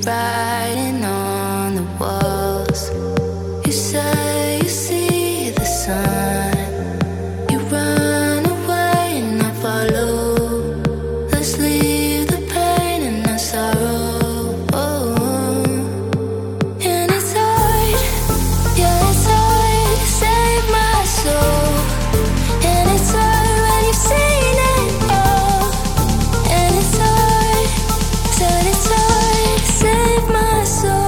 writing on the walls. You say you see the sun. You run away and I follow. Let's leave the pain and the sorrow. And it's hard, yeah, it's hard to save my soul. And it's hard when you've seen it all. And it's hard, said it's hard to save my soul.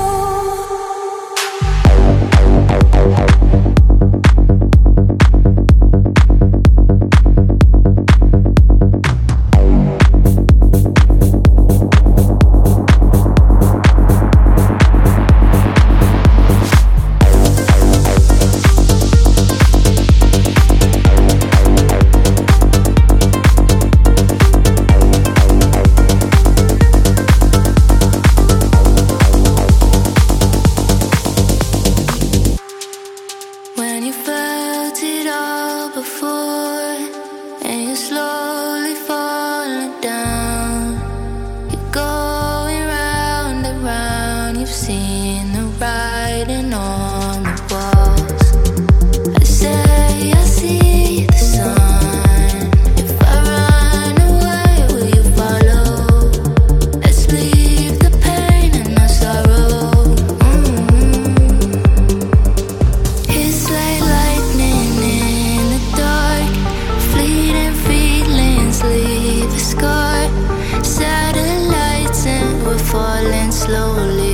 When you felt it all before, and you're slowly falling down, you're going round and round. You've seen the writing on the walls. I say I see the sun. If I run away, will you follow? Let's leave the pain and the sorrow. It's like lightning in the dark. Fleeting feelings leave a scar. Satellites and we're falling slowly.